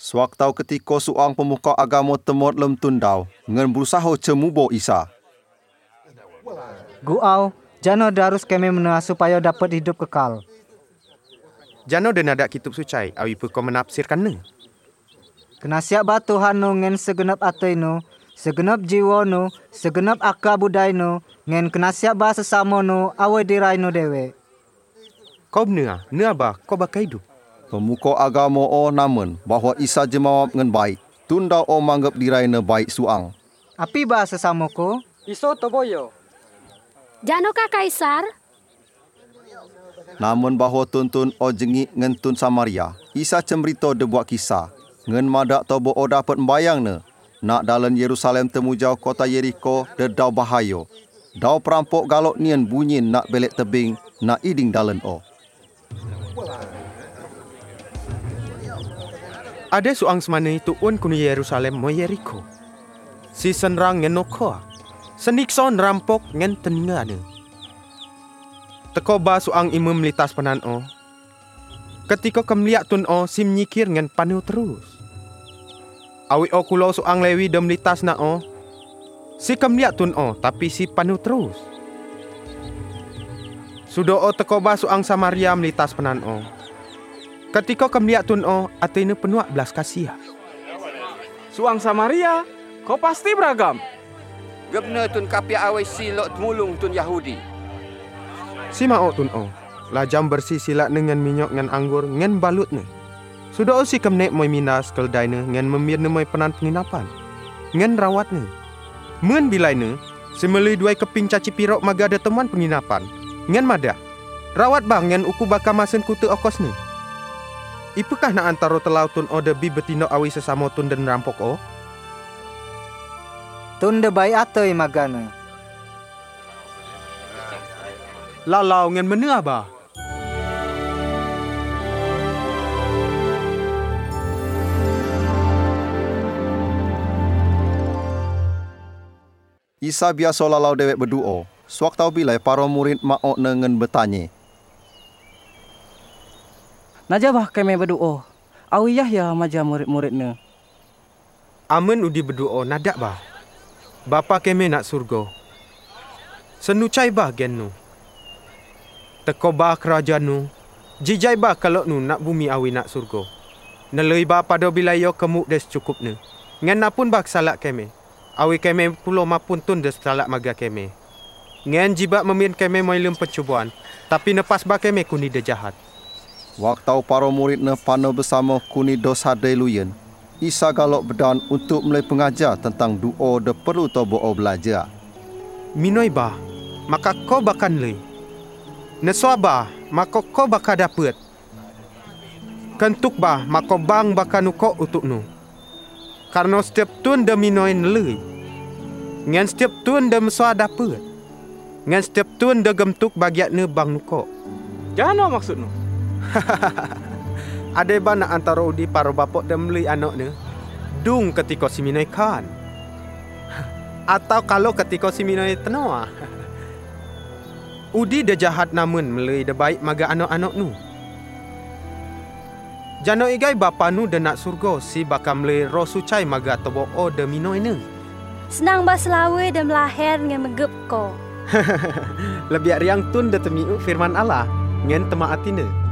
Sewaktu ketika seorang pemuka agama temut lem tundau, ngan berusaha cemubo Isa. Guau, jano darus kami menua supaya dapat hidup kekal. Jano dan ada kitab suci, awi pu kau menafsirkan ne. Kena siap ba Tuhan nu ngen segenap atei nu, segenap jiwa nu, segenap akal budai nu, ngen kena siap ba sesama nu, awe dirai nu dewe. Kau benua, ne ba, kau bakal hidup. Pemuka agama namun bahawa Isa jemawab ngan baik. Tundau manggap diraina baik suang. Api ba sesama ko? Iso toboyo. Jano ka Kaisar? Namun bahawa tuntun jengik ngan tun Samaria. Isa cemberita de buat kisah. Ngan madak tobo dapat membayang ne. Nak dalam Yerusalem temujau kota Yeriko de dau bahayo. Dau perampok galok nian bunyin nak belek tebing nak iding dalan Ada suang semana itu kunu Yerusalem mo Yeriko. Si senrang ngen nokoa. Senikson rampok ngen teningane. Teko ba suang imam litas panan Ketika kemliak tun si menyikir ngen panu terus. Awi kulo suang lewi dem litas na Si kemliak tun tapi si panu terus. Sudo teko ba suang Samaria melitas panan Ketika kemliak tun atene penuak belas kasiah. Suang Samaria, kau pasti beragam. Gebna tun kapia awai silok temulung tun Yahudi. Si mao tun lajam bersih silak dengan minyak ngan anggur ngan balut ne. Sudah si kemnek moi minas keldai ne ngan memir ne moi penan penginapan. Ngan rawat ne. Men bilai ne, si melui duai keping caci pirok maga ada teman penginapan. Ngan mada. Rawat bang ngan uku baka masen kutu okos ne. Ipukah nak antaro telau tun debi betino awi sesama tun dan rampok Tun de baik atei magana. Lalau ngen menua ba. Isa biasa lalau dewek berdoa. Sewaktu bilai para murid maok nengen bertanya. Najabah kami berdoa. Awi Yahya maja murid-muridnya. Amen udi berdoa nadak bah. Bapa kami nak surga. Senucai bah gen nu. Teko bah kerajaan nu. Jijai bah kalau nu nak bumi awi nak surga. Nelui bah pada bilayo kemuk des cukup nu. Ngan napun bah salak kami. Awi kami pulau mapun tun des salak maga kami. Ngan jibak memin kami moilum percubaan. Tapi nepas bah kami kuni de jahat. Waktu para murid ne pano bersama kuni dosa deluyen. Isa galok berdan untuk mulai pengajar tentang doa de perlu tobo belajar. Minoi bah, maka kau bakan lei. Neswa bah, maka kau bakal dapat. Kentuk bah, maka bang bakan ukok untuk nu. Karena setiap tun de minoi lei. Ngan setiap tun de meswa dapat. Ngan setiap tun de gemtuk bagiat ne bang ukok. Jano maksud nu? Ada banyak antara udi para bapak dan beli anak ni. Dung ketika si minai kan. Atau kalau ketika si minai tenua. Udi dah jahat namun melei dah baik maga anak-anak nu. Jano igai bapa nu dah nak surga si bakal melei roh sucai maga tobo dah minoi ni. Senang ba selawe dan melahir dengan megep ko. Lebih riang tun dah temiu firman Allah. Ngen temak atine.